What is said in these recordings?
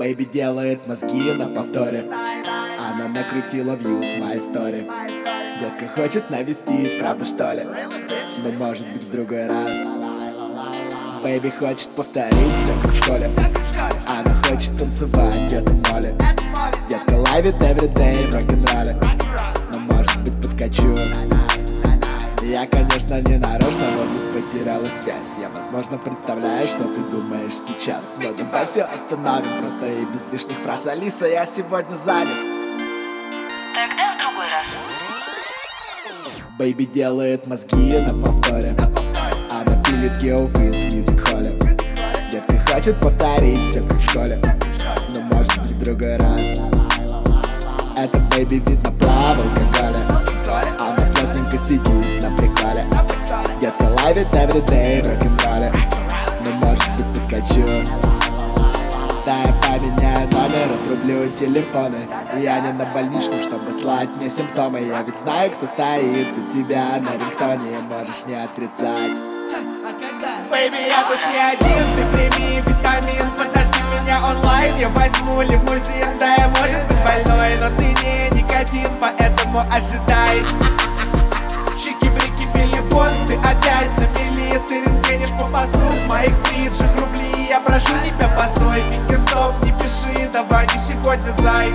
Бэйби делает мозги на повторе. Она накрутила views my story. Детка хочет навестить, правда что ли? Но может быть в другой раз. Бэйби хочет повторить все как в школе. Она хочет танцевать, это моли. Детка ловит everyday в рок-н-ролле. Но может быть подкачу. Я, конечно, не нарочно, но тут потеряла связь. Я, возможно, представляю, что ты думаешь сейчас. Но давай все остановим просто и без лишних фраз. Алиса, я сегодня занят. Тогда в другой раз. Бэйби делает мозги на повторе. Она пилит гео в мьюзик-холле. Детка хочет повторить все как в школе. Но может быть в другой раз. Это бэйби видно плавал алкоголя. Она плотненько сидит на приколе. Детка ловит everyday в рок-н-ролле. Но может быть подкачу. Да, я поменяю номер, отрублю телефоны. Я не на больничном, чтобы слать мне симптомы. Я ведь знаю, кто стоит у тебя на рингтоне. Можешь не отрицать. Бэйби, я тут не один, ты прими витамин. Подожди меня онлайн, я возьму лимузин. Да, я может быть больной, но ты не никотин, поэтому ожидай. Чики-брики, билибонг, ты опять на мели. Ты рентгенишь по посту в моих бриджах рубли. Я прошу тебя, постой, фикерсов, не пиши. Давай не сегодня, зай.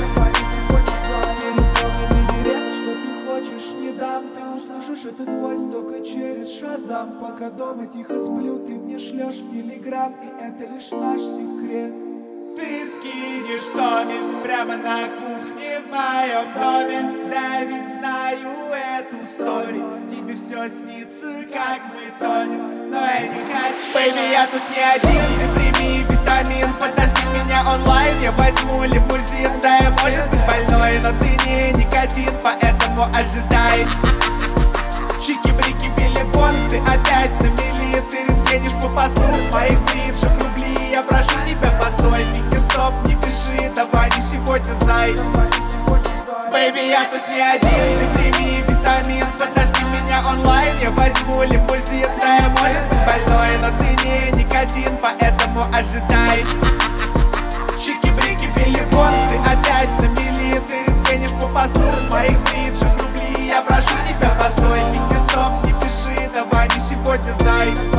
Что ты хочешь, не дам, ты услышишь этот войс только через шазам. Пока дома тихо сплю, ты мне шлешь в телеграм, и это лишь наш секрет. Ты скинешь Томи прямо на кухне в моем доме. Да, ведь знаю эту историю. Тебе все снится, как мы тонем. Но я не хочу. Бэйби, я тут не один, ты прими витамин. Подожди меня онлайн, я возьму лимузин. Да, я может быть больной, но ты не никотин, поэтому ожидай. Чики-брики, билибонг, ты опять на мели. Ты рентгенишь по посту в моих бриджах рубли. Я прошу тебя, постой, фикерстоп, не пиши. Давай не сегодня, зай. Бэйби, я тут не один, ты прими витамин. Подожди меня онлайн, я возьму лимузин. Да, я может быть больной, но ты не никотин, поэтому ожидай. Чики-брики, билибонг, ты опять на мели. Ты рентгенишь по посту в моих бриджах рубли. Я прошу тебя, постой, фикерстоп, не пиши. Давай не сегодня, зай.